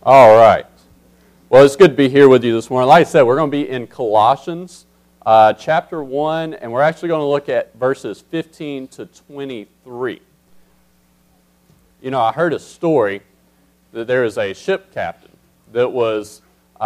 All right. Well, it's good to be here with you this morning. Like I said, we're going to be in Colossians chapter 1, and we're actually going to look at verses 15 to 23. You know, I heard a story that there is a ship captain that was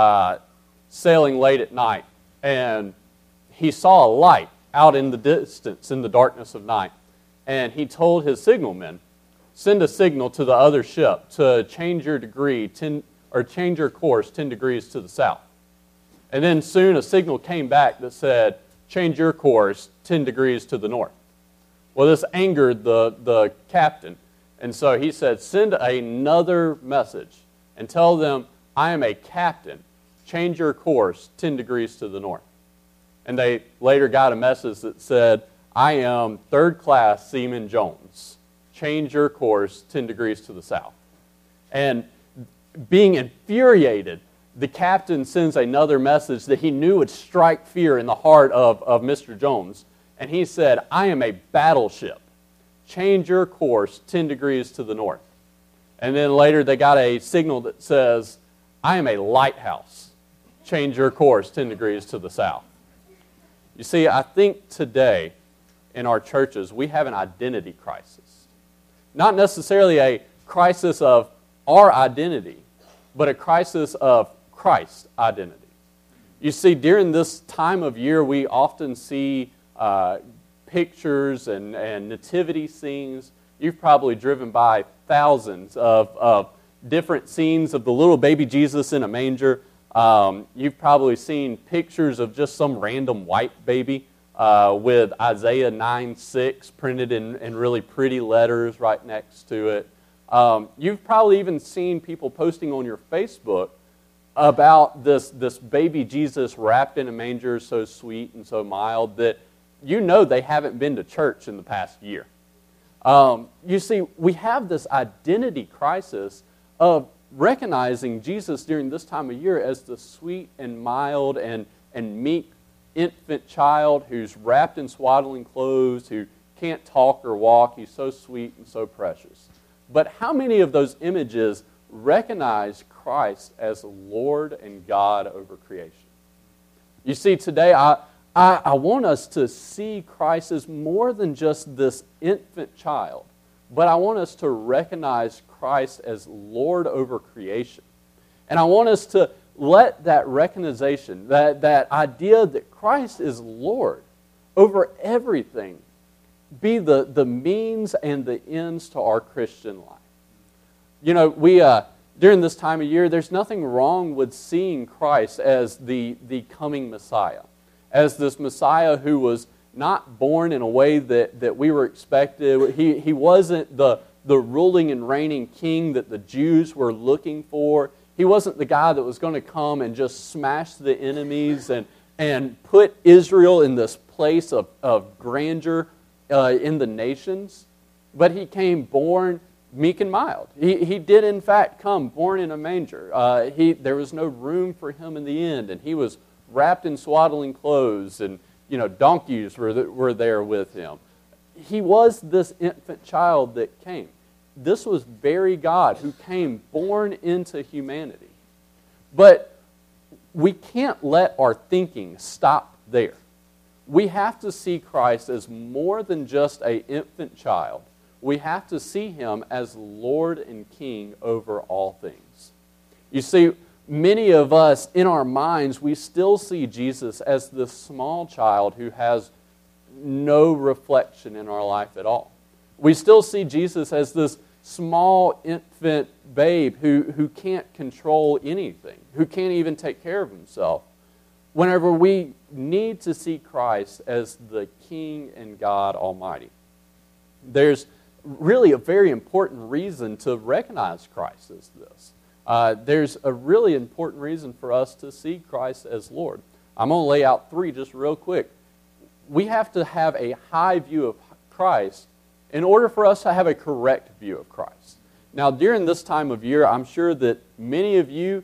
sailing late at night, and he saw a light out in the distance in the darkness of night, and he told his signalmen, send a signal to the other ship to change your change your course 10 degrees to the south. And then soon a signal came back that said, change your course 10 degrees to the north. Well, this angered the captain. And so he said, send another message and tell them, I am a captain. Change your course 10 degrees to the north. And they later got a message that said, I am third class Seaman Jones. Change your course 10 degrees to the south. And being infuriated, the captain sends another message that he knew would strike fear in the heart of Mr. Jones. And he said, I am a battleship. Change your course 10 degrees to the north. And then later they got a signal that says, I am a lighthouse. Change your course 10 degrees to the south. You see, I think today in our churches we have an identity crisis. Not necessarily a crisis of our identity, but a crisis of Christ's identity. You see, during this time of year, we often see pictures and nativity scenes. You've probably driven by thousands of different scenes of the little baby Jesus in a manger. You've probably seen pictures of just some random white baby with Isaiah 9:6 printed in really pretty letters right next to it. You've probably even seen people posting on your Facebook about this baby Jesus wrapped in a manger, so sweet and so mild that you know they haven't been to church in the past year. You see, we have this identity crisis of recognizing Jesus during this time of year as the sweet and mild and meek infant child who's wrapped in swaddling clothes, who can't talk or walk. He's so sweet and so precious. But how many of those images recognize Christ as Lord and God over creation? You see, today I want us to see Christ as more than just this infant child, but I want us to recognize Christ as Lord over creation. And I want us to let that recognition, that idea that Christ is Lord over everything, be the means and the ends to our Christian life. You know, we during this time of year, there's nothing wrong with seeing Christ as the coming Messiah, as this Messiah who was not born in a way that we were expected. He wasn't the ruling and reigning king that the Jews were looking for. He wasn't the guy that was going to come and just smash the enemies and put Israel in this place of grandeur in the nations. But he came born meek and mild. He did in fact come born in a manger. There was no room for him in the inn, and he was wrapped in swaddling clothes, and donkeys were there with him. He was this infant child that came. This was very God who came born into humanity. But we can't let our thinking stop there. We have to see Christ as more than just an infant child. We have to see Him as Lord and King over all things. You see, many of us, in our minds, we still see Jesus as this small child who has no reflection in our life at all. We still see Jesus as this small infant babe who can't control anything, who can't even take care of himself. Whenever we need to see Christ as the King and God Almighty, there's really a very important reason to recognize Christ as this. There's a really important reason for us to see Christ as Lord. I'm going to lay out three just real quick. We have to have a high view of Christ in order for us to have a correct view of Christ. Now, during this time of year, I'm sure that many of you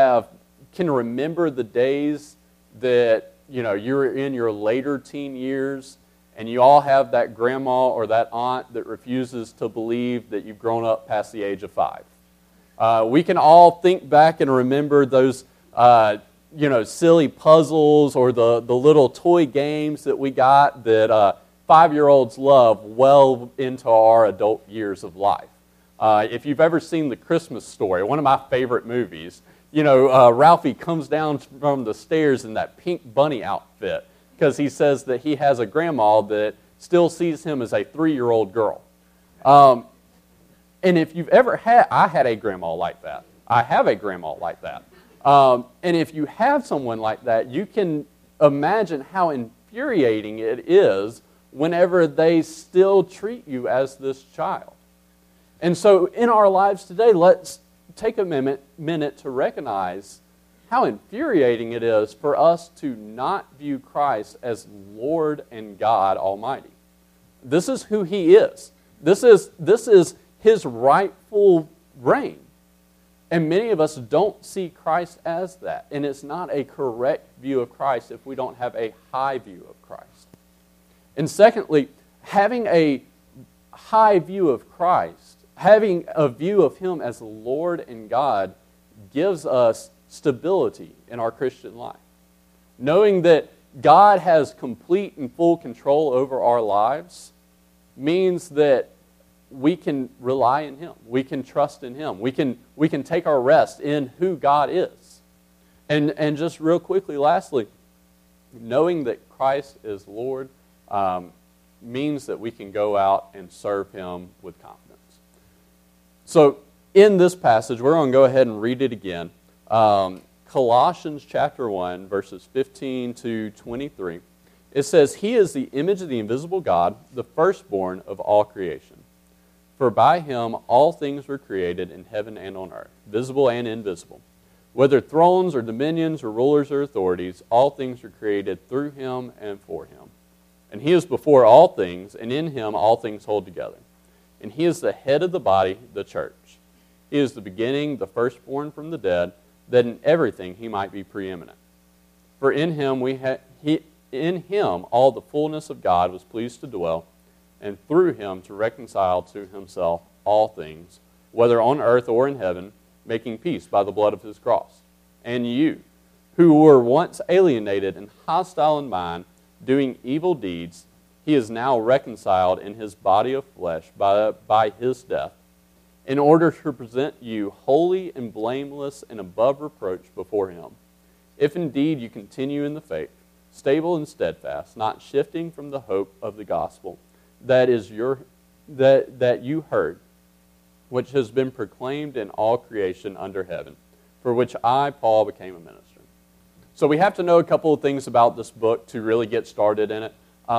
can remember the days that you're in your later teen years, and you all have that grandma or that aunt that refuses to believe that you've grown up past the age of 5. We can all think back and remember those silly puzzles or the little toy games that we got that 5-year-olds love well into our adult years of life. If you've ever seen The Christmas Story, one of my favorite movies, Ralphie comes down from the stairs in that pink bunny outfit because he says that he has a grandma that still sees him as a 3-year-old girl. And if you've ever I had a grandma like that. I have a grandma like that. And if you have someone like that, you can imagine how infuriating it is whenever they still treat you as this child. And so in our lives today, let's take a minute to recognize how infuriating it is for us to not view Christ as Lord and God Almighty. This is who He is. This is His rightful reign. And many of us don't see Christ as that. And it's not a correct view of Christ if we don't have a high view of Christ. And secondly, having a high view of Christ, having a view of Him as Lord and God, gives us stability in our Christian life. Knowing that God has complete and full control over our lives means that we can rely in Him. We can trust in Him. We can take our rest in who God is. And just real quickly, lastly, knowing that Christ is Lord means that we can go out and serve Him with confidence. So in this passage, we're going to go ahead and read it again. Colossians chapter 1, verses 15 to 23. It says, "He is the image of the invisible God, the firstborn of all creation. For by Him all things were created in heaven and on earth, visible and invisible. Whether thrones or dominions or rulers or authorities, all things were created through Him and for Him. And He is before all things, and in Him all things hold together. And He is the head of the body, the church. He is the beginning, the firstborn from the dead, that in everything He might be preeminent. For in Him in Him all the fullness of God was pleased to dwell, and through Him to reconcile to Himself all things, whether on earth or in heaven, making peace by the blood of His cross. And you, who were once alienated and hostile in mind, doing evil deeds, He is now reconciled in His body of flesh by His death, in order to present you holy and blameless and above reproach before Him. If indeed you continue in the faith, stable and steadfast, not shifting from the hope of the gospel that you heard, which has been proclaimed in all creation under heaven, for which I, Paul, became a minister." So we have to know a couple of things about this book to really get started in it.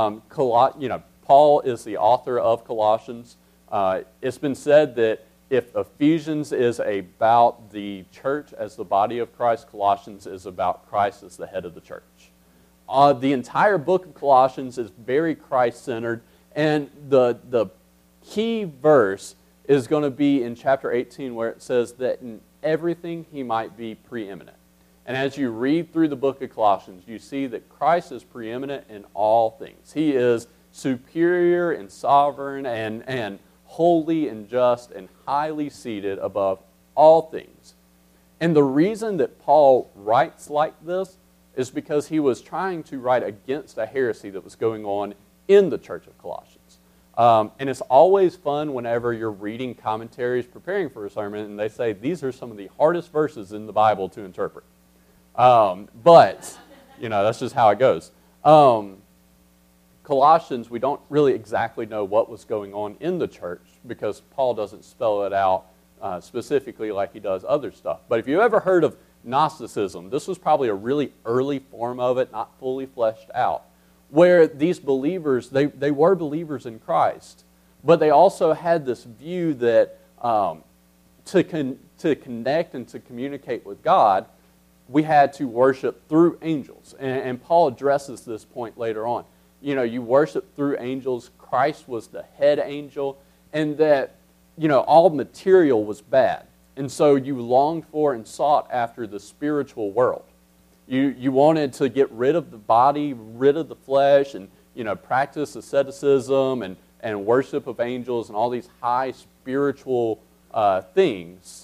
Paul is the author of Colossians. It's been said that if Ephesians is about the church as the body of Christ, Colossians is about Christ as the head of the church. The entire book of Colossians is very Christ-centered, and the key verse is going to be in chapter 18, where it says that in everything He might be preeminent. And as you read through the book of Colossians, you see that Christ is preeminent in all things. He is superior and sovereign and holy and just and highly seated above all things. And the reason that Paul writes like this is because he was trying to write against a heresy that was going on in the church of Colossians. And it's always fun whenever you're reading commentaries preparing for a sermon and they say, these are some of the hardest verses in the Bible to interpret. But, that's just how it goes. Colossians, we don't really exactly know what was going on in the church because Paul doesn't spell it out specifically like he does other stuff. But if you ever heard of Gnosticism, this was probably a really early form of it, not fully fleshed out, where these believers, they were believers in Christ, but they also had this view that to connect and to communicate with God, we had to worship through angels. And Paul addresses this point later on. You worship through angels. Christ was the head angel, and that, all material was bad. And so you longed for and sought after the spiritual world. You wanted to get rid of the body, rid of the flesh, and practice asceticism and worship of angels and all these high spiritual things.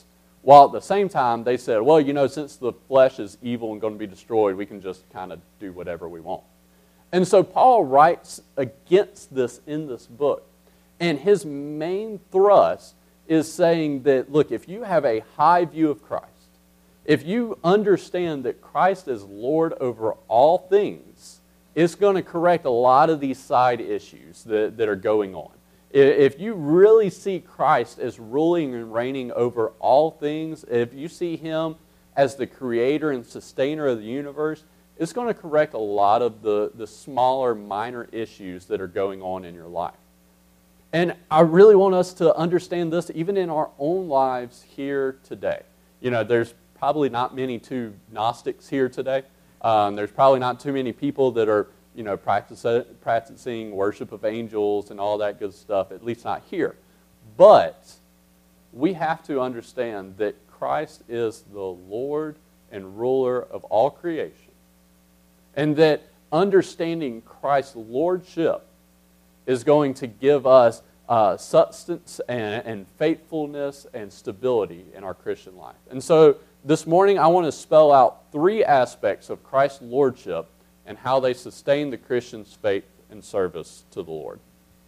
while at the same time they said, well, since the flesh is evil and going to be destroyed, we can just kind of do whatever we want. And so Paul writes against this in this book. And his main thrust is saying that, look, if you have a high view of Christ, if you understand that Christ is Lord over all things, it's going to correct a lot of these side issues that are going on. If you really see Christ as ruling and reigning over all things, if you see Him as the creator and sustainer of the universe, it's going to correct a lot of the smaller, minor issues that are going on in your life. And I really want us to understand this even in our own lives here today. There's probably not many true Gnostics here today. There's probably not too many people that are practicing worship of angels and all that good stuff, at least not here. But we have to understand that Christ is the Lord and ruler of all creation. And that understanding Christ's lordship is going to give us substance and faithfulness and stability in our Christian life. And so this morning I want to spell out 3 aspects of Christ's lordship and how they sustain the Christian's faith and service to the Lord.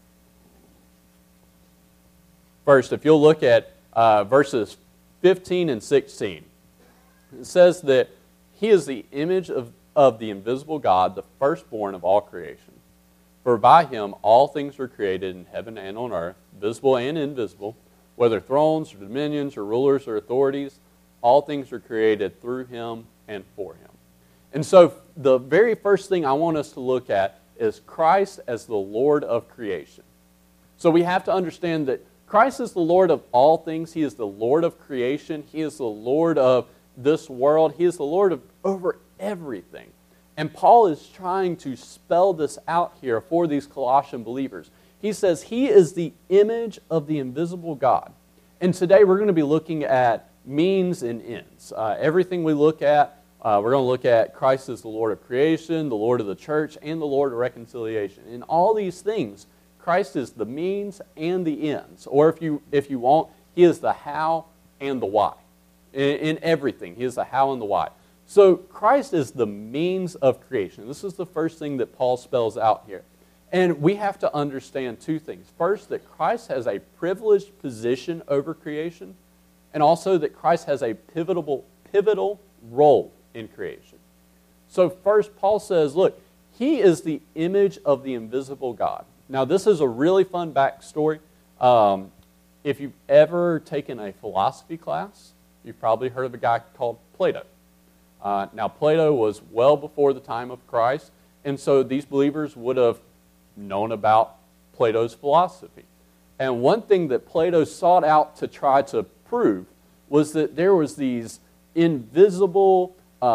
First, if you'll look at verses 15 and 16, it says that He is the image of the invisible God, the firstborn of all creation. For by Him all things were created in heaven and on earth, visible and invisible, whether thrones or dominions or rulers or authorities, all things were created through Him and for Him. And so the very first thing I want us to look at is Christ as the Lord of creation. So we have to understand that Christ is the Lord of all things. He is the Lord of creation. He is the Lord of this world. He is the Lord over everything. And Paul is trying to spell this out here for these Colossian believers. He says He is the image of the invisible God. And today we're going to be looking at means and ends. Everything we look at, we're going to look at Christ as the Lord of creation, the Lord of the church, and the Lord of reconciliation. In all these things, Christ is the means and the ends. Or if you want, He is the how and the why. In everything, He is the how and the why. So Christ is the means of creation. This is the first thing that Paul spells out here. And we have to understand 2 things. First, that Christ has a privileged position over creation, and also that Christ has a pivotal role in creation. So first, Paul says, look, He is the image of the invisible God. Now, this is a really fun backstory. If you've ever taken a philosophy class, you've probably heard of a guy called Plato. Now, Plato was well before the time of Christ, and so these believers would have known about Plato's philosophy. And one thing that Plato sought out to try to prove was that there was these invisible,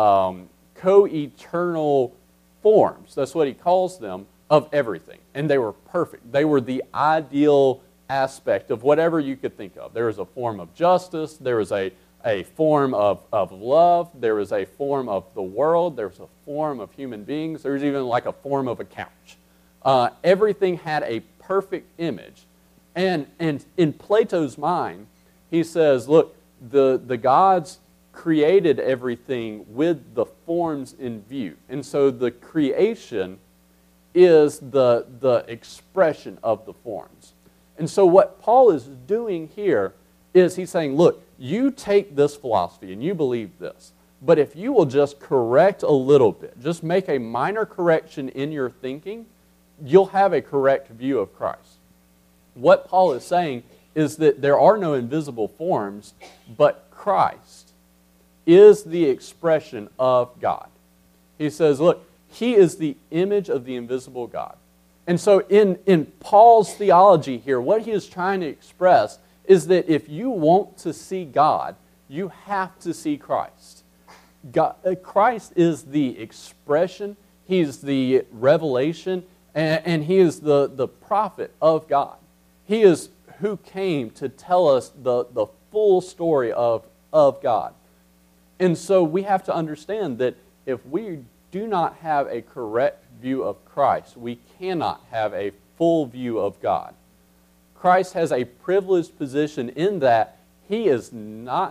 co-eternal forms, that's what he calls them, of everything. And they were perfect. They were the ideal aspect of whatever you could think of. There was a form of justice, there was a form of love, there was a form of the world, there was a form of human beings, there was even like a form of a couch. Everything had a perfect image. And in Plato's mind, he says, look, the gods created everything with the forms in view. And so the creation is the expression of the forms. And so what Paul is doing here is he's saying, look, you take this philosophy and you believe this, but if you will just correct a little bit, just make a minor correction in your thinking, you'll have a correct view of Christ. What Paul is saying is that there are no invisible forms, but Christ is the expression of God. He says, look, He is the image of the invisible God. And so in Paul's theology here, what he is trying to express is that if you want to see God, you have to see Christ. Christ is the expression, He's the revelation, and He is the prophet of God. He is who came to tell us the full story of God. And so we have to understand that if we do not have a correct view of Christ, we cannot have a full view of God. Christ has a privileged position in that He is not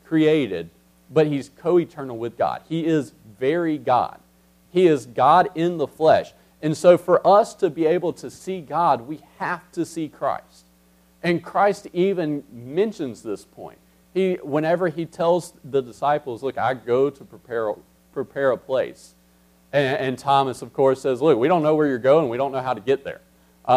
created, but he's co-eternal with God. He is very God. He is God in the flesh. And so for us to be able to see God, we have to see Christ. And Christ even mentions this point. Whenever he tells the disciples, look, I go to prepare a place. And Thomas, of course, says, look, we don't know where you're going. We don't know how to get there.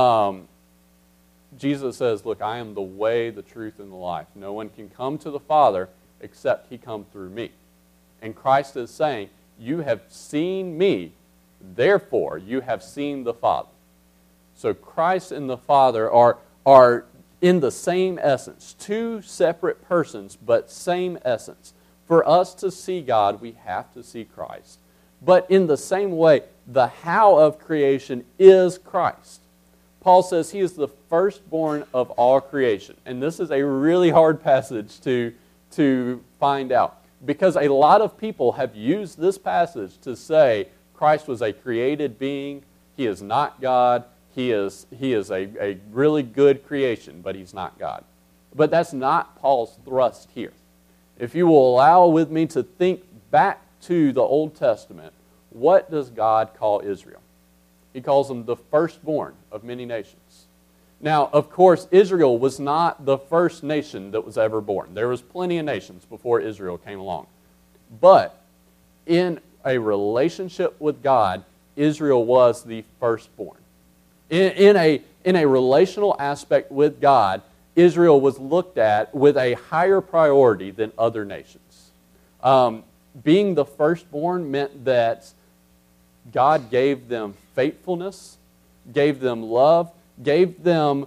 Jesus says, look, I am the way, the truth, and the life. No one can come to the Father except he come through me. And Christ is saying, you have seen me, therefore you have seen the Father. So Christ and the Father are in the same essence, two separate persons, but same essence. For us to see God, we have to see Christ. But in the same way, the how of creation is Christ. Paul says he is the firstborn of all creation. And this is a really hard passage to find out, because a lot of people have used this passage to say Christ was a created being, he is not God, he is a really good creation, but he's not God. But that's not Paul's thrust here. If you will allow with me to think back to the Old Testament, what does God call Israel? He calls them the firstborn of many nations. Now, of course, Israel was not the first nation that was ever born. There was plenty of nations before Israel came along. But in a relationship with God, Israel was the firstborn. In a relational aspect with God, Israel was looked at with a higher priority than other nations. Being the firstborn meant that God gave them faithfulness, gave them love, gave them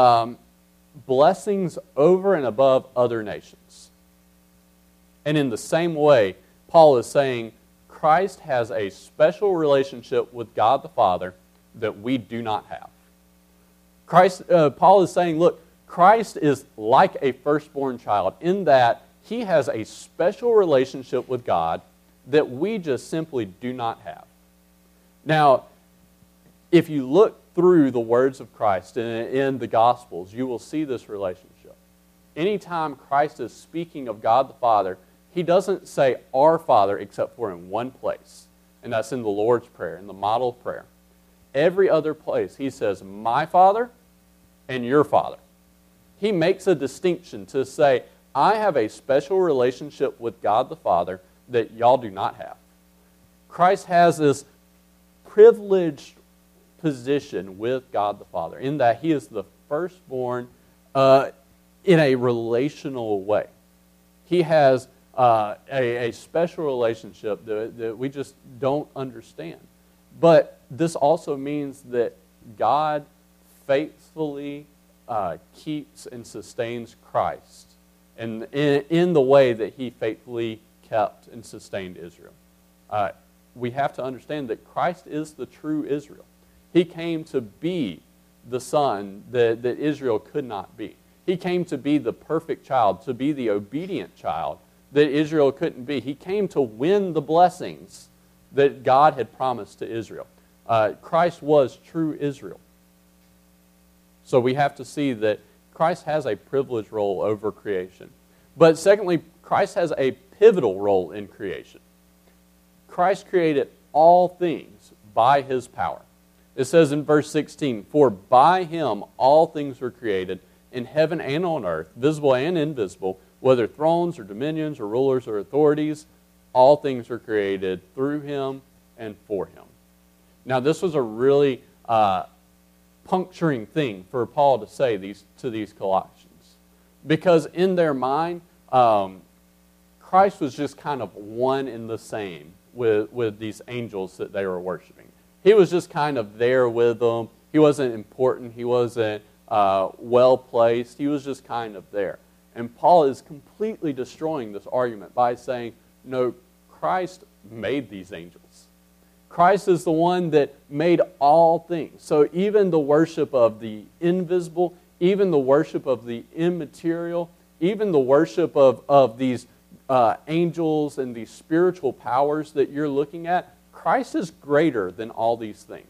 blessings over and above other nations. And in the same way, Paul is saying Christ has a special relationship with God the Father that we do not have. Paul is saying, look, Christ is like a firstborn child in that he has a special relationship with God that we just simply do not have. Now, if you look through the words of Christ in the Gospels, you will see this relationship. Anytime Christ is speaking of God the Father, he doesn't say our Father except for in one place, and that's in the Lord's Prayer, in the model prayer. Every other place, he says, my Father and your Father. He makes a distinction to say, I have a special relationship with God the Father that y'all do not have. Christ has this privileged position with God the Father in that he is the firstborn in a relational way. He has a special relationship that we just don't understand. But this also means that God faithfully keeps and sustains Christ and in the way that he faithfully kept and sustained Israel. We have to understand that Christ is the true Israel. He came to be the son that Israel could not be. He came to be the perfect child, to be the obedient child that Israel couldn't be. He came to win the blessings that God had promised to Israel. Christ was true Israel. So we have to see that Christ has a privileged role over creation. But secondly, Christ has a pivotal role in creation. Christ created all things by his power. It says in verse 16, for by him all things were created, in heaven and on earth, visible and invisible, whether thrones or dominions or rulers or authorities, all things were created through him and for him. Now this was a really puncturing thing for Paul to say to these Colossians, because in their mind, Christ was just kind of one and the same with these angels that they were worshiping. He was just kind of there with them. He wasn't important. He wasn't well-placed. He was just kind of there. And Paul is completely destroying this argument by saying, no, Christ made these angels. Christ is the one that made all things. So even the worship of the invisible, even the worship of the immaterial, even the worship of these angels and these spiritual powers that you're looking at, Christ is greater than all these things.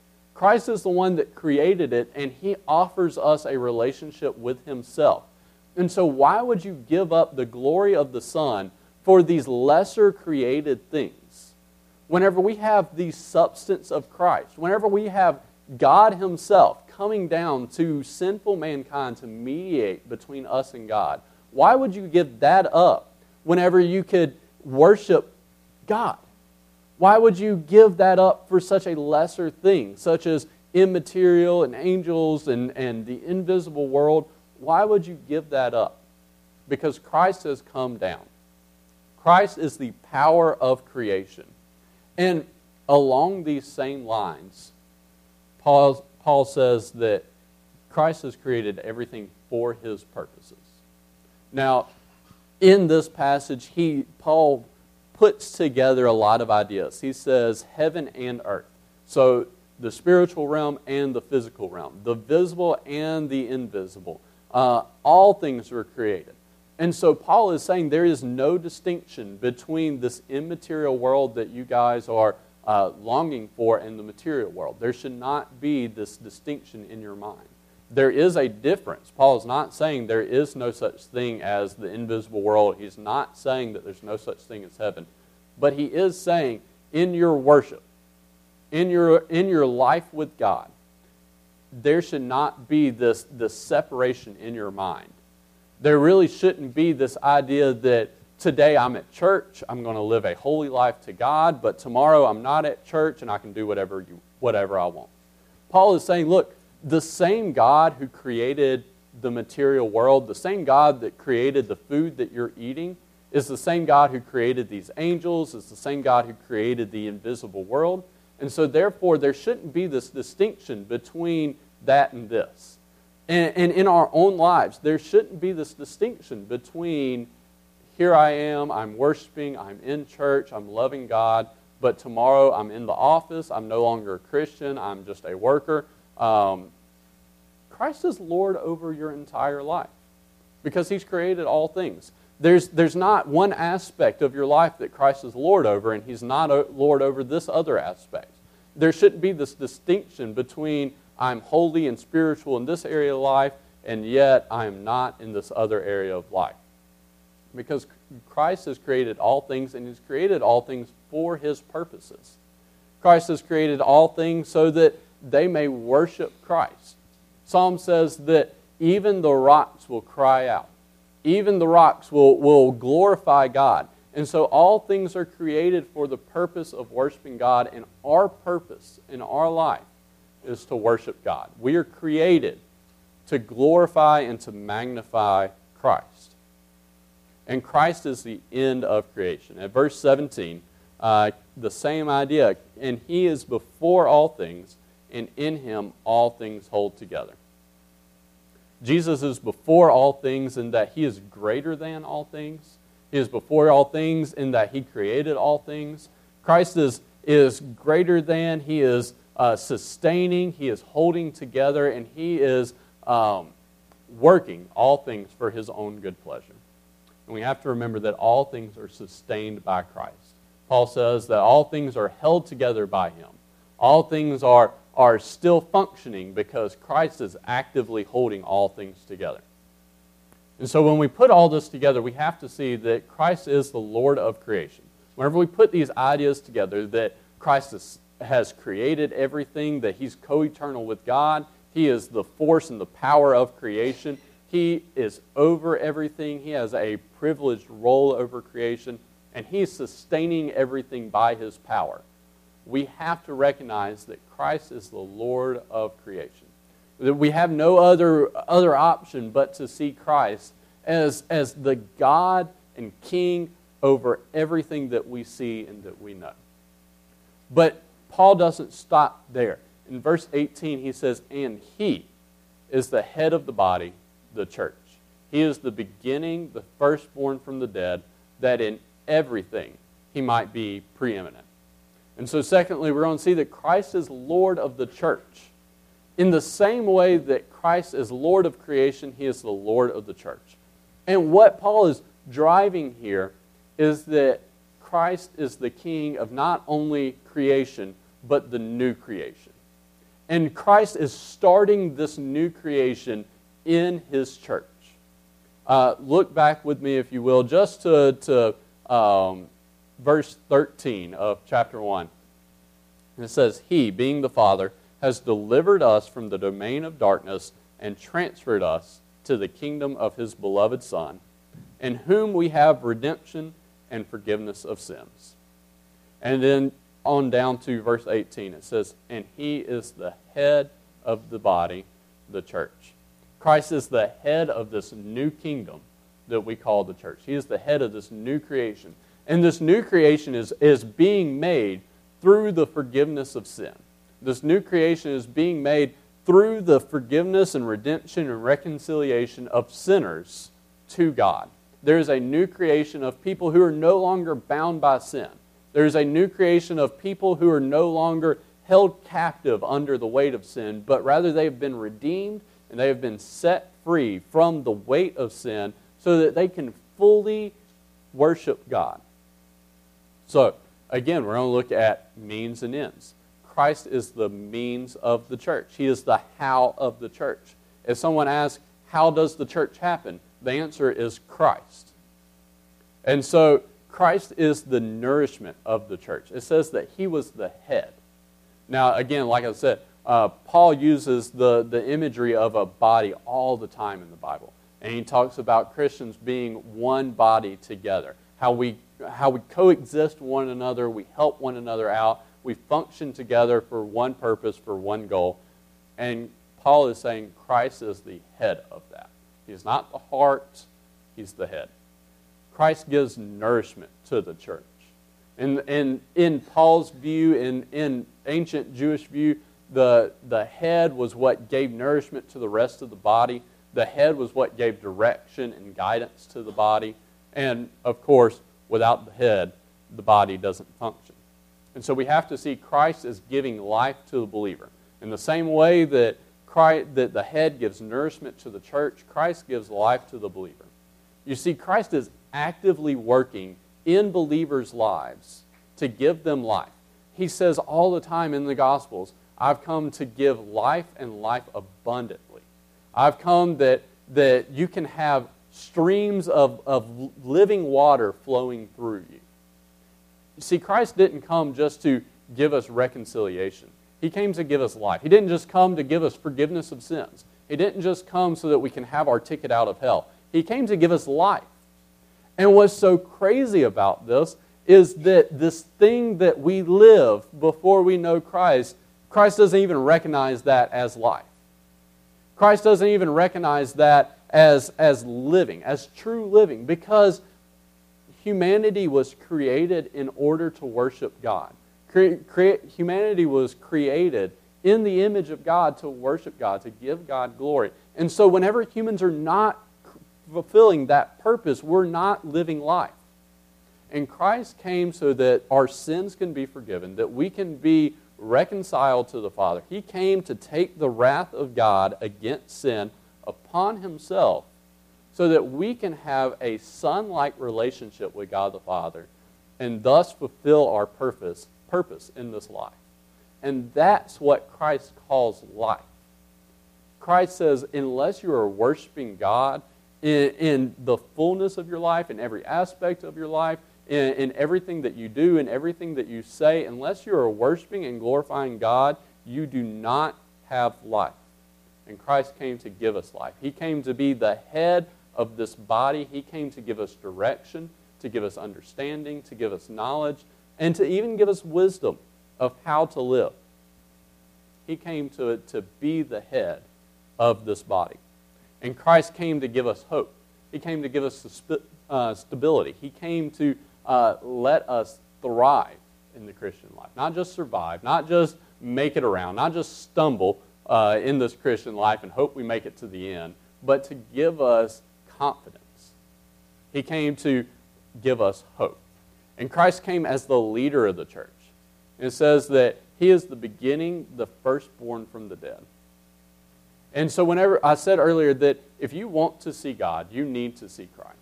Christ is the one that created it, and he offers us a relationship with himself. And so why would you give up the glory of the Son for these lesser created things? Whenever we have the substance of Christ, whenever we have God Himself coming down to sinful mankind to mediate between us and God, why would you give that up whenever you could worship God? Why would you give that up for such a lesser thing, such as immaterial and angels and the invisible world? Why would you give that up? Because Christ has come down. Christ is the power of creation. And along these same lines, Paul says that Christ has created everything for His purposes. Now, in this passage, Paul puts together a lot of ideas. He says heaven and earth. So the spiritual realm and the physical realm, the visible and the invisible. All things were created. And so Paul is saying there is no distinction between this immaterial world that you guys are longing for and the material world. There should not be this distinction in your mind. There is a difference. Paul is not saying there is no such thing as the invisible world. He's not saying that there's no such thing as heaven. But he is saying in your worship, in your life with God, there should not be this separation in your mind. There really shouldn't be this idea that today I'm at church, I'm going to live a holy life to God, but tomorrow I'm not at church and I can do whatever I want. Paul is saying, look, the same God who created the material world, the same God that created the food that you're eating, is the same God who created these angels, is the same God who created the invisible world. And so therefore, there shouldn't be this distinction between that and this. And in our own lives, there shouldn't be this distinction between here I am, I'm worshiping, I'm in church, I'm loving God, but tomorrow I'm in the office, I'm no longer a Christian, I'm just a worker. Christ is Lord over your entire life because He's created all things. There's not one aspect of your life that Christ is Lord over and He's not Lord over this other aspect. There shouldn't be this distinction between I'm holy and spiritual in this area of life and yet I am not in this other area of life. Because Christ has created all things and He's created all things for His purposes. Christ has created all things so that they may worship Christ. Psalm says that even the rocks will cry out. Even the rocks will glorify God. And so all things are created for the purpose of worshiping God, and our purpose in our life is to worship God. We are created to glorify and to magnify Christ. And Christ is the end of creation. At verse 17, the same idea. And He is before all things, and in Him all things hold together. Jesus is before all things in that He is greater than all things. He is before all things in that He created all things. Christ is greater than, He is sustaining, He is holding together, and He is working all things for His own good pleasure. And we have to remember that all things are sustained by Christ. Paul says that all things are held together by Him. All things are still functioning because Christ is actively holding all things together. And so when we put all this together, we have to see that Christ is the Lord of creation. Whenever we put these ideas together, that Christ has created everything, that He's co-eternal with God, He is the force and the power of creation, He is over everything, He has a privileged role over creation, and He's sustaining everything by His power. We have to recognize that Christ is the Lord of creation. That we have no other option but to see Christ as the God and King over everything that we see and that we know. But Paul doesn't stop there. In verse 18 he says, and He is the head of the body, the church. He is the beginning, the firstborn from the dead, that in everything He might be preeminent. And so secondly, we're going to see that Christ is Lord of the church. In the same way that Christ is Lord of creation, He is the Lord of the church. And what Paul is driving here is that Christ is the King of not only creation, but the new creation. And Christ is starting this new creation in His church. look back with me, if you will, just to verse 13 of chapter 1. And it says, He, being the Father, has delivered us from the domain of darkness and transferred us to the kingdom of His beloved Son, in whom we have redemption and forgiveness of sins. And then on down to verse 18, it says, And He is the head of the body, the church. Christ is the head of this new kingdom that we call the church. He is the head of this new creation. And this new creation is being made through the forgiveness of sin. This new creation is being made through the forgiveness and redemption and reconciliation of sinners to God. There is a new creation of people who are no longer bound by sin. There is a new creation of people who are no longer held captive under the weight of sin, but rather they have been redeemed and they have been set free from the weight of sin so that they can fully worship God. So, again, we're going to look at means and ends. Christ is the means of the church. He is the how of the church. If someone asks, how does the church happen? The answer is Christ. And so, Christ is the nourishment of the church. It says that He was the head. Now, again, like I said, Paul uses the imagery of a body all the time in the Bible. And he talks about Christians being one body together. How we coexist with one another, we help one another out, we function together for one purpose, for one goal. And Paul is saying Christ is the head of that. He's not the heart, He's the head. Christ gives nourishment to the church. And in Paul's view, in ancient Jewish view, the head was what gave nourishment to the rest of the body. The head was what gave direction and guidance to the body. And, of course, without the head, the body doesn't function. And so we have to see Christ as giving life to the believer. In the same way that the head gives nourishment to the church, Christ gives life to the believer. You see, Christ is actively working in believers' lives to give them life. He says all the time in the Gospels, I've come to give life and life abundantly. I've come that you can have streams of living water flowing through you. You see, Christ didn't come just to give us reconciliation. He came to give us life. He didn't just come to give us forgiveness of sins. He didn't just come so that we can have our ticket out of hell. He came to give us life. And what's so crazy about this is that this thing that we live before we know Christ, Christ doesn't even recognize that as life. Christ doesn't even recognize that as living, as true living, because humanity was created in order to worship God. Humanity was created in the image of God to worship God, to give God glory. And so whenever humans are not fulfilling that purpose, we're not living life. And Christ came so that our sins can be forgiven, that we can be reconciled to the Father. He came to take the wrath of God against sin upon Himself so that we can have a son-like relationship with God the Father and thus fulfill our purpose in this life. And that's what Christ calls life. Christ says, unless you are worshiping God in the fullness of your life, in every aspect of your life, in everything that you do, in everything that you say, unless you are worshiping and glorifying God, you do not have life. And Christ came to give us life. He came to be the head of this body. He came to give us direction, to give us understanding, to give us knowledge, and to even give us wisdom of how to live. He came to be the head of this body. And Christ came to give us hope. He came to give us stability. He came to let us thrive in the Christian life. Not just survive, not just make it around, not just stumble in this Christian life and hope we make it to the end, but to give us confidence. He came to give us hope. And Christ came as the leader of the church. And it says that He is the beginning, the firstborn from the dead. And so whenever I said earlier that if you want to see God, you need to see Christ.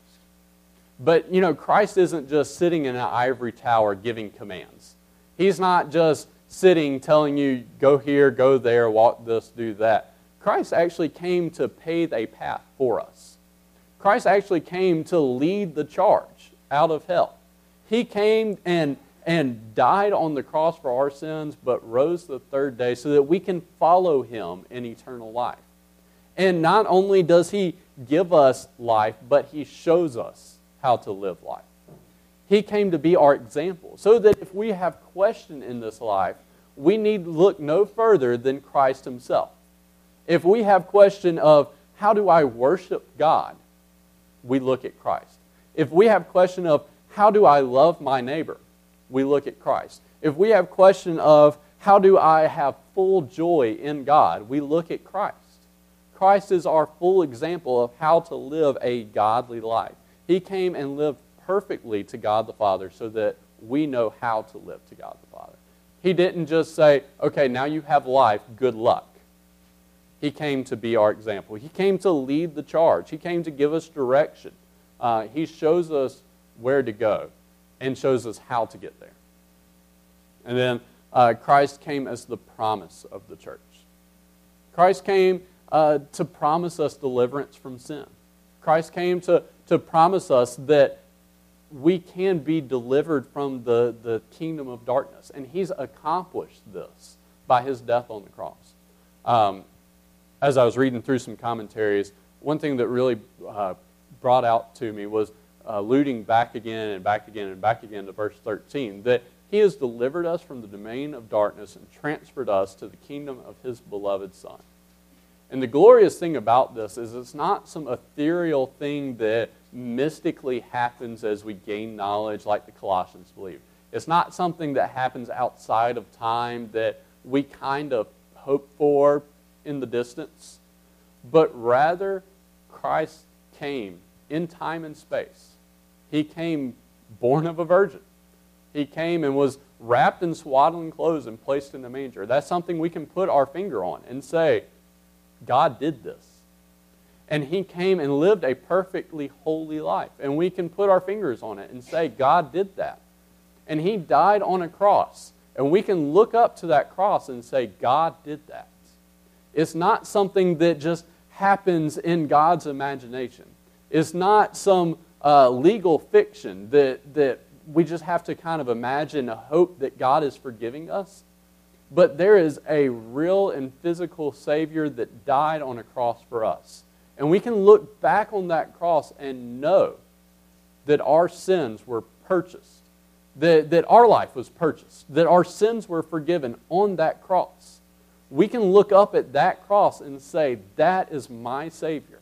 But, Christ isn't just sitting in an ivory tower giving commands. He's not just sitting telling you, go here, go there, walk this, do that. Christ actually came to pave a path for us. Christ actually came to lead the charge out of hell. He came and died on the cross for our sins, but rose the third day so that we can follow him in eternal life. And not only does he give us life, but he shows us how to live life. He came to be our example, so that if we have question in this life, we need to look no further than Christ himself. If we have question of, how do I worship God? We look at Christ. If we have question of, how do I love my neighbor? We look at Christ. If we have question of, how do I have full joy in God? We look at Christ. Christ is our full example of how to live a godly life. He came and lived perfectly to God the Father so that we know how to live to God the Father. He didn't just say, okay, now you have life, good luck. He came to be our example. He came to lead the charge. He came to give us direction. He shows us where to go and shows us how to get there. And then Christ came as the promise of the church. Christ came to promise us deliverance from sin. Christ came to promise us that we can be delivered from the kingdom of darkness. And he's accomplished this by his death on the cross. As I was reading through some commentaries, one thing that really brought out to me was alluding back again and back again and back again to verse 13, that he has delivered us from the domain of darkness and transferred us to the kingdom of his beloved Son. And the glorious thing about this is it's not some ethereal thing that mystically happens as we gain knowledge like the Colossians believe. It's not something that happens outside of time that we kind of hope for in the distance, but rather Christ came in time and space. He came born of a virgin. He came and was wrapped in swaddling clothes and placed in a manger. That's something we can put our finger on and say, God did this. And he came and lived a perfectly holy life. And we can put our fingers on it and say, God did that. And he died on a cross. And we can look up to that cross and say, God did that. It's not something that just happens in God's imagination. It's not some legal fiction that we just have to kind of imagine a hope that God is forgiving us. But there is a real and physical Savior that died on a cross for us. And we can look back on that cross and know that our sins were purchased, that our life was purchased, that our sins were forgiven on that cross. We can look up at that cross and say, that is my Savior.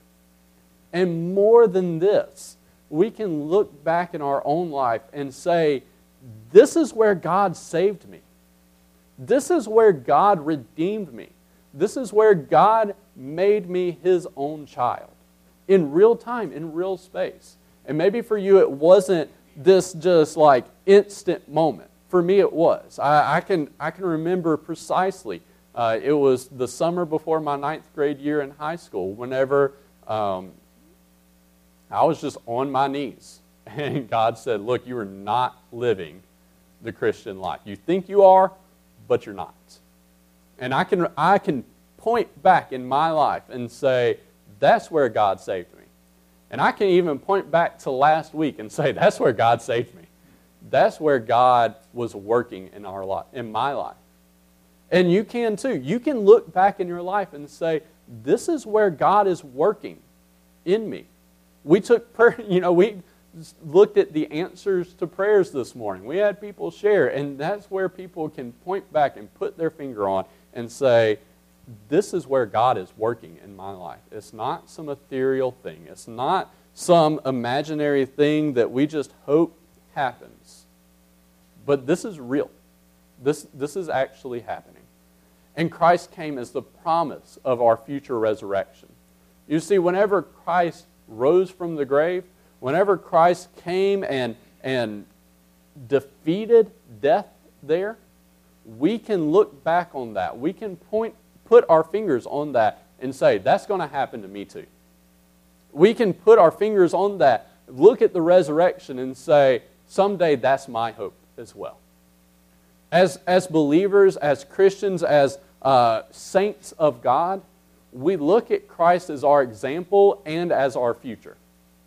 And more than this, we can look back in our own life and say, this is where God saved me. This is where God redeemed me. This is where God made me his own child. In real time, in real space. And maybe for you it wasn't this just like instant moment. For me it was. I can remember precisely. It was the summer before my 9th grade year in high school, whenever I was just on my knees. And God said, look, you are not living the Christian life. You think you are, but you're not. And I can point back in my life and say, that's where God saved me. And I can even point back to last week and say, that's where God saved me. That's where God was working in our life, in my life. And you can too. You can look back in your life and say, this is where God is working in me. We looked at the answers to prayers this morning. We had people share, and that's where people can point back and put their finger on and say, this is where God is working in my life. It's not some ethereal thing. It's not some imaginary thing that we just hope happens. But this is real. This is actually happening. And Christ came as the promise of our future resurrection. You see, whenever Christ rose from the grave, whenever Christ came and defeated death there, we can look back on that. We can put our fingers on that and say, that's going to happen to me too. We can put our fingers on that, look at the resurrection and say, someday that's my hope as well. As believers, as Christians, as saints of God, we look at Christ as our example and as our future.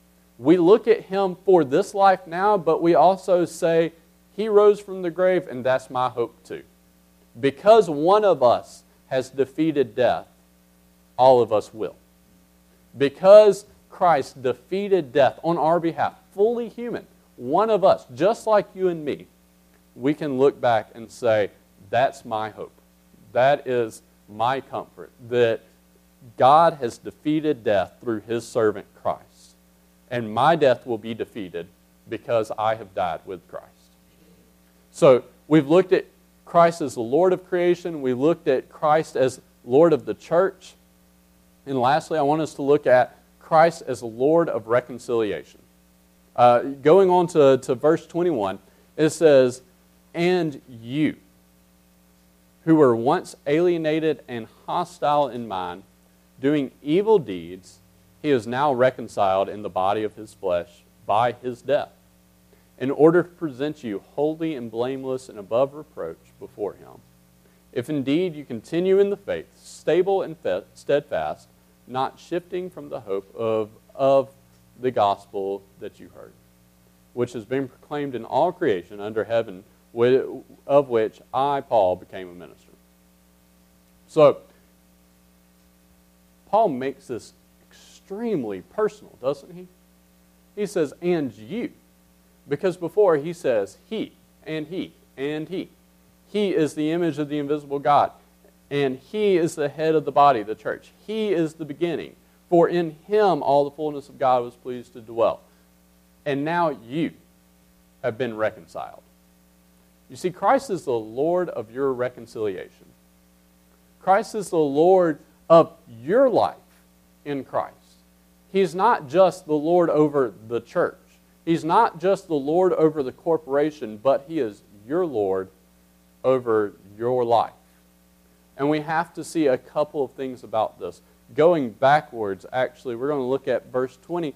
we look at him for this life now, but we also say, he rose from the grave, and that's my hope too. Because one of us has defeated death, all of us will. Because Christ defeated death on our behalf, fully human, one of us, just like you and me, we can look back and say, that's my hope. That is my comfort, that God has defeated death through his servant Christ. And my death will be defeated because I have died with Christ. So we've looked at Christ as the Lord of creation. We looked at Christ as Lord of the church. And lastly, I want us to look at Christ as the Lord of reconciliation. Going on to verse 21, it says, "And you, who were once alienated and hostile in mind, doing evil deeds, he is now reconciled in the body of his flesh by his death, in order to present you holy and blameless and above reproach before him. If indeed you continue in the faith, stable and steadfast, not shifting from the hope of the gospel that you heard, which has been proclaimed in all creation under heaven, of which I, Paul, became a minister." So, Paul makes this extremely personal, doesn't he? He says, "and you." Because before he says, he, and he, and he. He is the image of the invisible God. And he is the head of the body, the church. He is the beginning. For in him all the fullness of God was pleased to dwell. And now you have been reconciled. You see, Christ is the Lord of your reconciliation. Christ is the Lord of your life in Christ. He's not just the Lord over the church. He's not just the Lord over the corporation, but he is your Lord over your life. And we have to see a couple of things about this. Going backwards, actually, we're going to look at verse 20,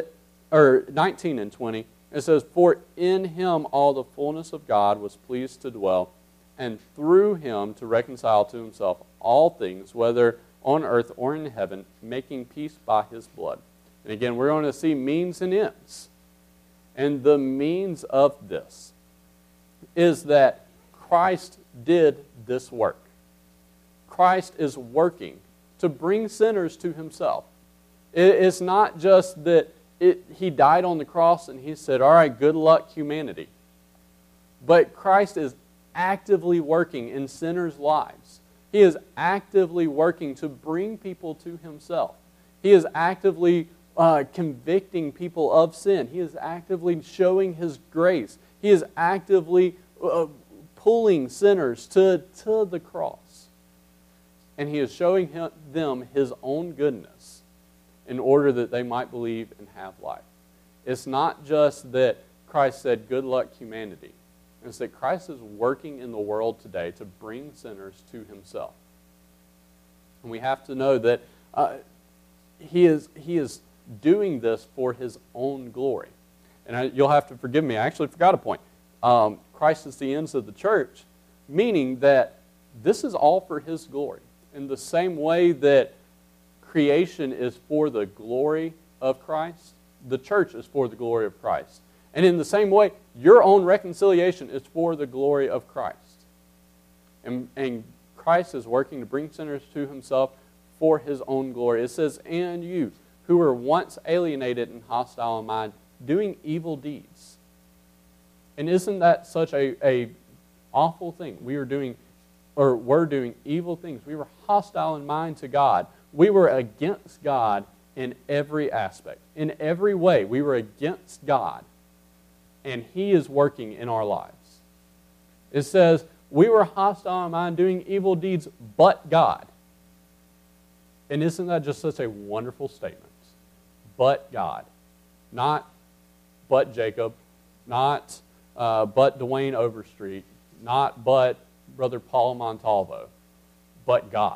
19 and 20. It says, "For in him all the fullness of God was pleased to dwell, and through him to reconcile to himself all things, whether on earth or in heaven, making peace by his blood." And again, we're going to see means and ends. And the means of this is that Christ did this work. Christ is working to bring sinners to himself. It's not just that he died on the cross and he said, "All right, good luck, humanity." But Christ is actively working in sinners' lives. He is actively working to bring people to himself. He is actively convicting people of sin. He is actively showing his grace. He is actively pulling sinners to the cross. And he is showing them his own goodness in order that they might believe and have life. It's not just that Christ said, "Good luck, humanity." It's that Christ is working in the world today to bring sinners to himself. And we have to know that he is doing this for his own glory. And you'll have to forgive me, I actually forgot a point. Christ is the ends of the church, meaning that this is all for his glory. In the same way that creation is for the glory of Christ, the church is for the glory of Christ. And in the same way, your own reconciliation is for the glory of Christ. And Christ is working to bring sinners to himself for his own glory. It says, "And you, who were once alienated and hostile in mind, doing evil deeds." And isn't that such a awful thing? We're doing evil things. We were hostile in mind to God. We were against God in every aspect. In every way, we were against God. And he is working in our lives. It says, we were hostile in mind, doing evil deeds, but God. And isn't that just such a wonderful statement? But God. Not but Jacob. Not but Dwayne Overstreet. Not but Brother Paul Montalvo. But God.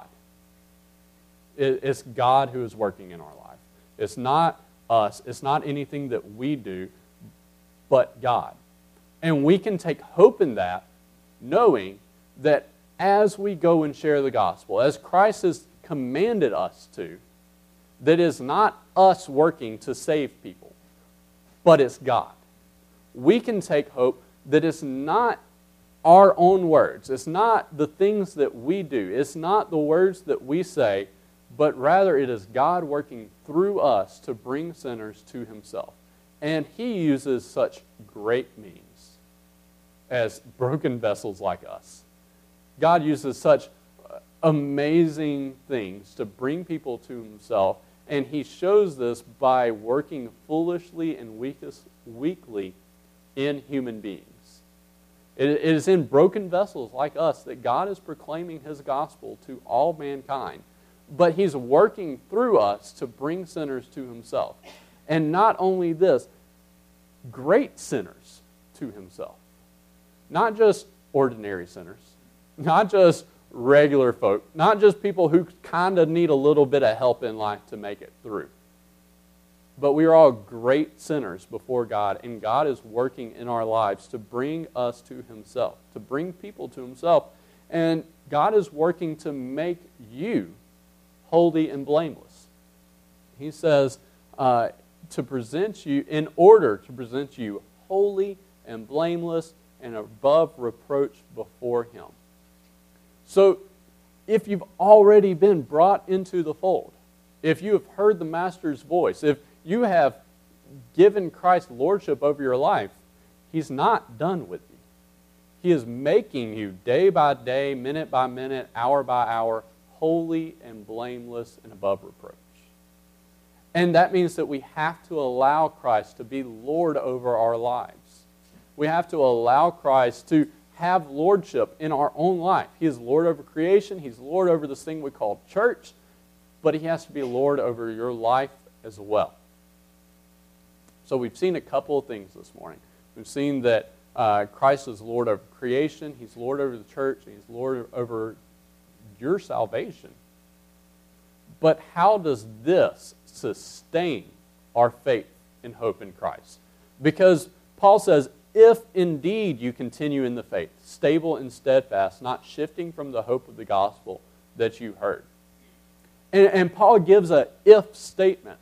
It's God who is working in our life. It's not us. It's not anything that we do, but God. And we can take hope in that, knowing that as we go and share the gospel, as Christ has commanded us to, that is not us working to save people, but it's God. We can take hope that it's not our own words. It's not the things that we do. It's not the words that we say, but rather it is God working through us to bring sinners to Himself. And He uses such great means as broken vessels like us. God uses such amazing things to bring people to Himself, and He shows this by working foolishly and weakly in human beings. It is in broken vessels like us that God is proclaiming His gospel to all mankind, but He's working through us to bring sinners to Himself. And not only this, great sinners to Himself. Not just ordinary sinners, not just regular folk, not just people who kind of need a little bit of help in life to make it through. But we are all great sinners before God, and God is working in our lives to bring us to Himself, to bring people to Himself. And God is working to make you holy and blameless. He says to present you, in order to present you holy and blameless and above reproach before Him. So, if you've already been brought into the fold, if you have heard the Master's voice, if you have given Christ lordship over your life, He's not done with you. He is making you day by day, minute by minute, hour by hour, holy and blameless and above reproach. And that means that we have to allow Christ to be Lord over our lives. We have to allow Christ to have lordship in our own life. He is Lord over creation. He's Lord over this thing we call church. But He has to be Lord over your life as well. So we've seen a couple of things this morning. We've seen that Christ is Lord over creation. He's Lord over the church. And He's Lord over your salvation. But how does this sustain our faith and hope in Christ? Because Paul says, if indeed you continue in the faith, stable and steadfast, not shifting from the hope of the gospel that you heard. And Paul gives an if statement.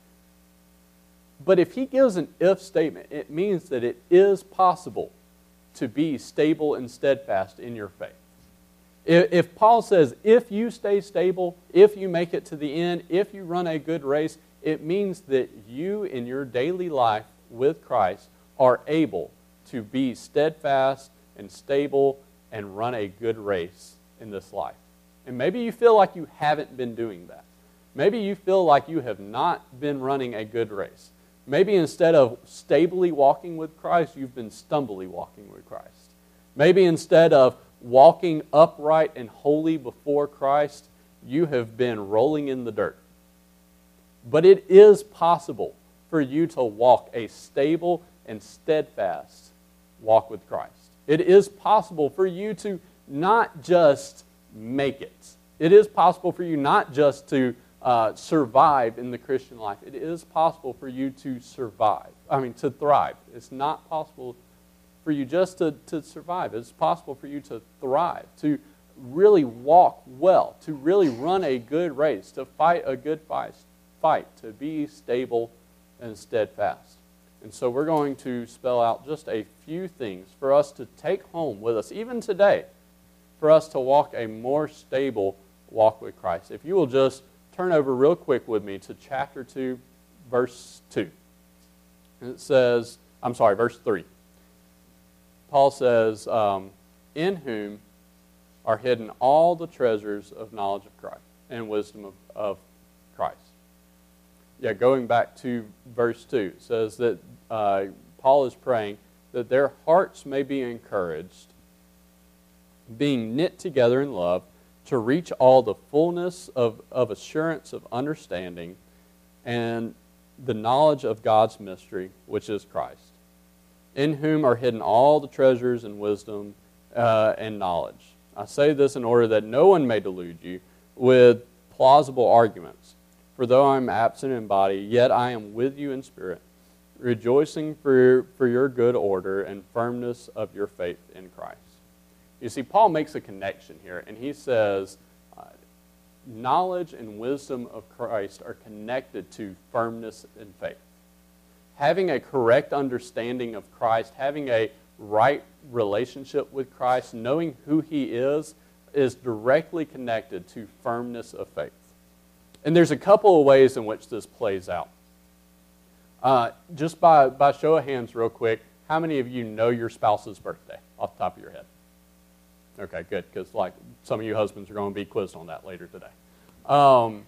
But if he gives an if statement, it means that it is possible to be stable and steadfast in your faith. If Paul says, if you stay stable, if you make it to the end, if you run a good race, it means that you in your daily life with Christ are able to be steadfast and stable and run a good race in this life. And maybe you feel like you haven't been doing that. Maybe you feel like you have not been running a good race. Maybe instead of stably walking with Christ, you've been stumbly walking with Christ. Maybe instead of walking upright and holy before Christ, you have been rolling in the dirt. But it is possible for you to walk a stable and steadfast walk with Christ. It is possible for you to not just make it. It is possible for you not just to survive in the Christian life. It is possible for you to to thrive. It's not possible for you just to survive. It's possible for you to thrive, to really walk well, to really run a good race, to fight a good fight, to be stable and steadfast. And so we're going to spell out just a few things for us to take home with us, even today, for us to walk a more stable walk with Christ. If you will just turn over real quick with me to chapter 2, verse 2. And it says, verse 3. Paul says, in whom are hidden all the treasures of knowledge of Christ and wisdom of Christ. Yeah, going back to verse 2, it says that Paul is praying that their hearts may be encouraged, being knit together in love, to reach all the fullness of assurance of understanding and the knowledge of God's mystery, which is Christ, in whom are hidden all the treasures and wisdom and knowledge. I say this in order that no one may delude you with plausible arguments. For though I am absent in body, yet I am with you in spirit, rejoicing for your good order and firmness of your faith in Christ. You see, Paul makes a connection here, and he says knowledge and wisdom of Christ are connected to firmness in faith. having a correct understanding of Christ, having a right relationship with Christ, knowing who He is directly connected to firmness of faith. And there's a couple of ways in which this plays out. Just by show of hands real quick, how many of you know your spouse's birthday off the top of your head? Okay, good, because like some of you husbands are going to be quizzed on that later today.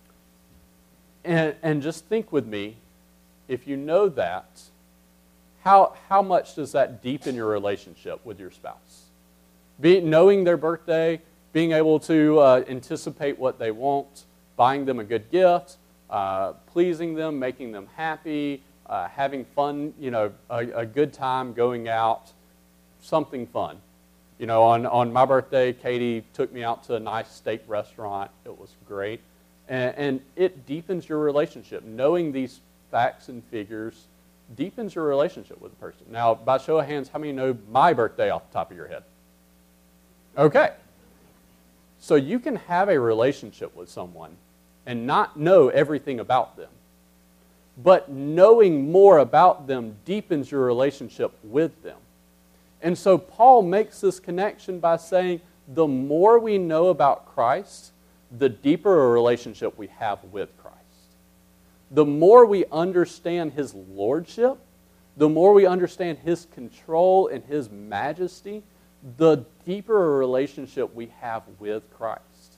And just think with me, if you know that, how much does that deepen your relationship with your spouse? Knowing their birthday, being able to anticipate what they want, buying them a good gift, pleasing them, making them happy, having fun, a good time going out, something fun. On my birthday, Katie took me out to a nice steak restaurant. It was great. And it deepens your relationship. Knowing these facts and figures deepens your relationship with the person. Now, by show of hands, how many know my birthday off the top of your head? Okay. So you can have a relationship with someone and not know everything about them. But knowing more about them deepens your relationship with them. And so Paul makes this connection by saying the more we know about Christ, the deeper a relationship we have with Christ. The more we understand His lordship, the more we understand His control and His majesty, the deeper a relationship we have with Christ.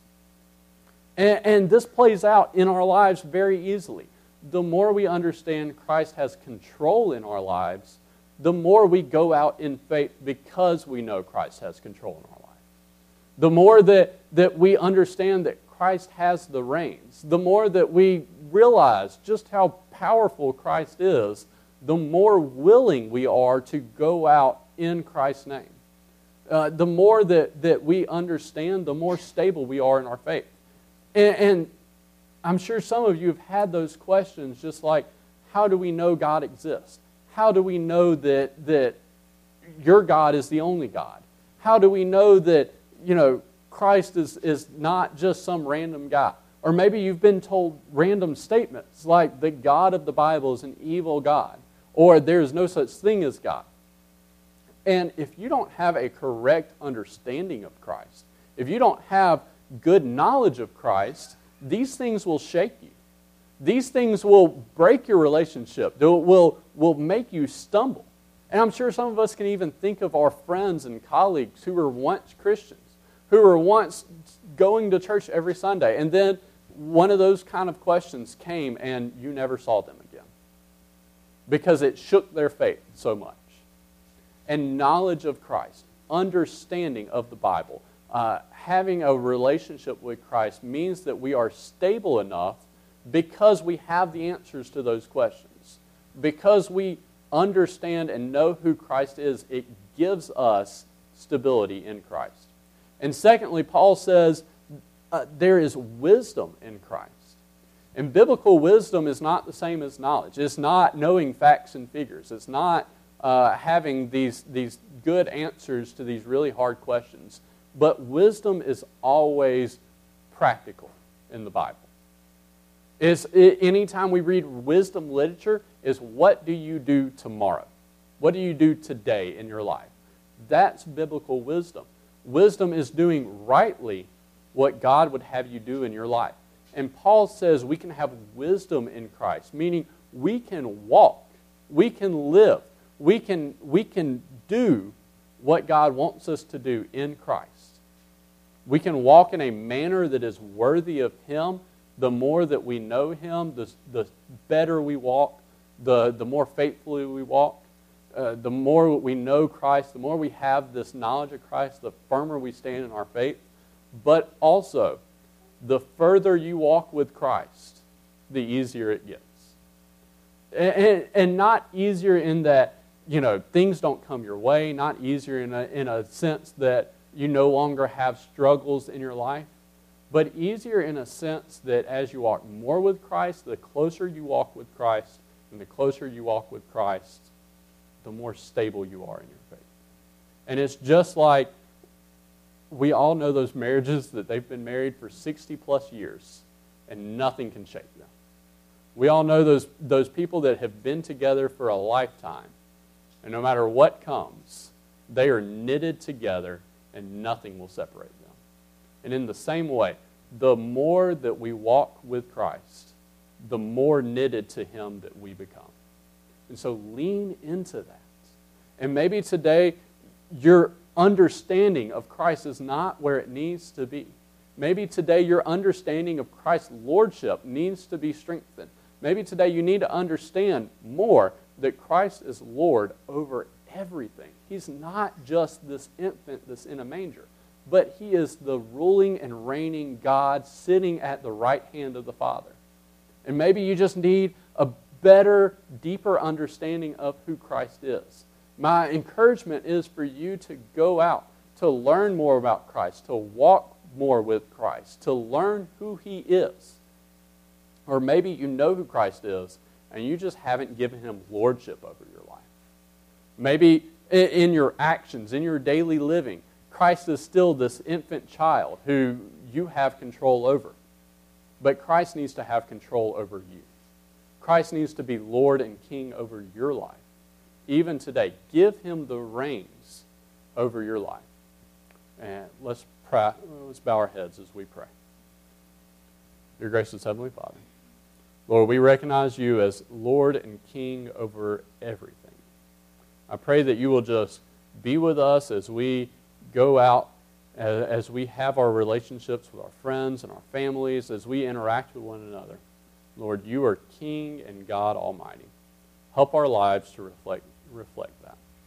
And this plays out in our lives very easily. The more we understand Christ has control in our lives, the more we go out in faith because we know Christ has control in our life. The more that we understand that Christ has the reins, the more that we realize just how powerful Christ is, the more willing we are to go out in Christ's name. The more that we understand, the more stable we are in our faith. And I'm sure some of you have had those questions, just like, how do we know God exists? How do we know that your God is the only God? How do we know that, Christ is not just some random guy? Or maybe you've been told random statements like the God of the Bible is an evil God, or there is no such thing as God. And if you don't have a correct understanding of Christ, if you don't have good knowledge of Christ, these things will shake you. These things will break your relationship. They will make you stumble. And I'm sure some of us can even think of our friends and colleagues who were once Christians, who were once going to church every Sunday, and then one of those kind of questions came and you never saw them again because it shook their faith so much. And knowledge of Christ, understanding of the Bible, having a relationship with Christ means that we are stable enough because we have the answers to those questions. Because we understand and know who Christ is, it gives us stability in Christ. And secondly, Paul says there is wisdom in Christ. And biblical wisdom is not the same as knowledge. It's not knowing facts and figures. It's not having these good answers to these really hard questions. But wisdom is always practical in the Bible. Anytime we read wisdom literature, is what do you do tomorrow? What do you do today in your life? That's biblical wisdom. Wisdom is doing rightly what God would have you do in your life. And Paul says we can have wisdom in Christ, meaning we can walk, we can live, we can do what God wants us to do in Christ. We can walk in a manner that is worthy of Him. The more that we know Him, the better we walk, the more faithfully we walk. The more we know Christ, the more we have this knowledge of Christ, the firmer we stand in our faith. But also, the further you walk with Christ, the easier it gets. And not easier in that, things don't come your way, not easier in a sense that you no longer have struggles in your life, but easier in a sense that as you walk more with Christ, the closer you walk with Christ, and the closer you walk with Christ, the more stable you are in your faith. And it's just like we all know those marriages that they've been married for 60 plus years and nothing can shake them. We all know those people that have been together for a lifetime, and no matter what comes, they are knitted together and nothing will separate them. And in the same way, the more that we walk with Christ, the more knitted to Him that we become. And so lean into that. And maybe today your understanding of Christ is not where it needs to be. Maybe today your understanding of Christ's lordship needs to be strengthened. Maybe today you need to understand more that Christ is Lord over everything. He's not just this infant that's in a manger, but He is the ruling and reigning God sitting at the right hand of the Father. And maybe you just need a better, deeper understanding of who Christ is. My encouragement is for you to go out, to learn more about Christ, to walk more with Christ, to learn who He is. Or maybe you know who Christ is, and you just haven't given Him lordship over your life. Maybe in your actions, in your daily living, Christ is still this infant child who you have control over. But Christ needs to have control over you. Christ needs to be Lord and King over your life. Even today, give Him the reins over your life. And let's pray. Let's bow our heads as we pray. Dear gracious Heavenly Father, Lord, we recognize You as Lord and King over everything. I pray that You will just be with us as we go out, as we have our relationships with our friends and our families, as we interact with one another. Lord, You are King and God Almighty. Help our lives to reflect that.